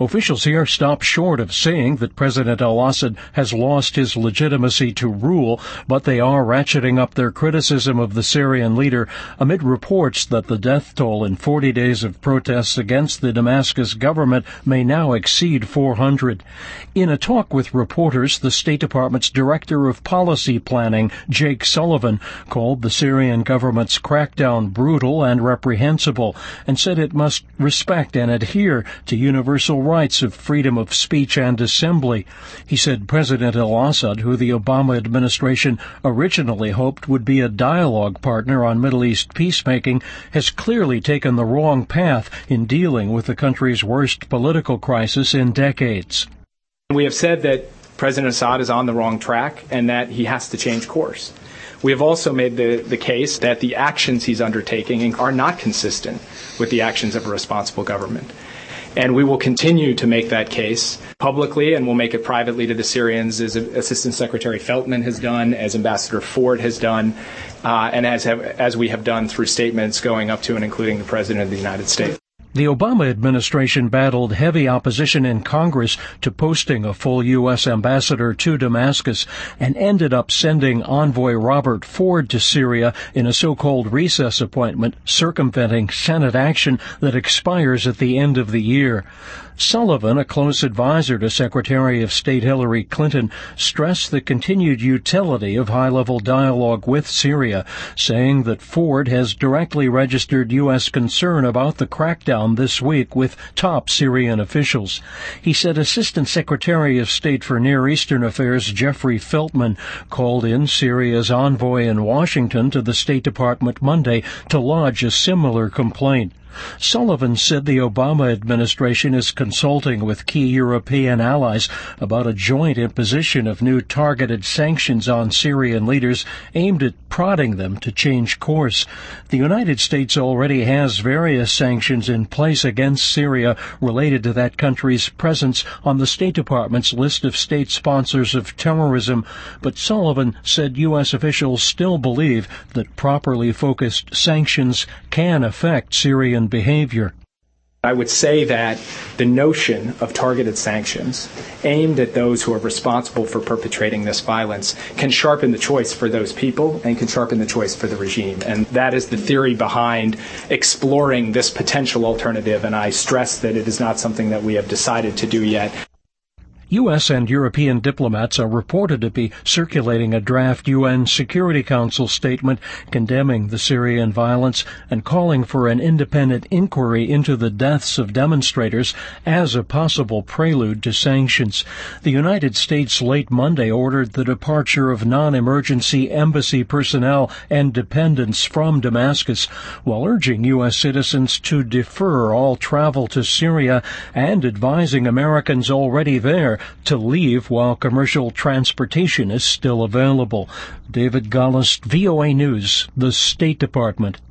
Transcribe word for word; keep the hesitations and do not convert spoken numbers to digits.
Officials here stop short of saying that President al-Assad has lost his legitimacy to rule, but they are ratcheting up their criticism of the Syrian leader amid reports that the death toll in forty days of protests against the Damascus government may now exceed four hundred. In a talk with reporters, the State Department's Director of Policy Planning, Jake Sullivan, called the Syrian government's crackdown brutal and reprehensible and said it must respect and adhere to universal rights of freedom of speech and assembly. He said President al-Assad, who the Obama administration originally hoped would be a dialogue partner on Middle East peacemaking, has clearly taken the wrong path in dealing with the country's worst political crisis in decades. We have said that President Assad is on the wrong track and that he has to change course. We have also made the, the case that the actions he's undertaking are not consistent with the actions of a responsible government. And we will continue to make that case publicly, and we'll make it privately to the Syrians, as Assistant Secretary Feltman has done, as Ambassador Ford has done, uh, and as, have, as we have done through statements going up to and including the President of the United States. The Obama administration battled heavy opposition in Congress to posting a full U S ambassador to Damascus and ended up sending envoy Robert Ford to Syria in a so-called recess appointment, circumventing Senate action that expires at the end of the year. Sullivan, a close advisor to Secretary of State Hillary Clinton, stressed the continued utility of high-level dialogue with Syria, saying that Ford has directly registered U S concern about the crackdown this week with top Syrian officials. He said Assistant Secretary of State for Near Eastern Affairs Jeffrey Feltman called in Syria's envoy in Washington to the State Department Monday to lodge a similar complaint. Sullivan said the Obama administration is consulting with key European allies about a joint imposition of new targeted sanctions on Syrian leaders aimed at prodding them to change course. The United States already has various sanctions in place against Syria related to that country's presence on the State Department's list of state sponsors of terrorism, but Sullivan said U S officials still believe that properly focused sanctions can affect Syrian behavior. I would say that the notion of targeted sanctions aimed at those who are responsible for perpetrating this violence can sharpen the choice for those people and can sharpen the choice for the regime. And that is the theory behind exploring this potential alternative. And I stress that it is not something that we have decided to do yet. U S and European diplomats are reported to be circulating a draft U N Security Council statement condemning the Syrian violence and calling for an independent inquiry into the deaths of demonstrators as a possible prelude to sanctions. The United States late Monday ordered the departure of non-emergency embassy personnel and dependents from Damascus, while urging U S citizens to defer all travel to Syria and advising Americans already there to leave while commercial transportation is still available. David Gollust, V O A News, the State Department.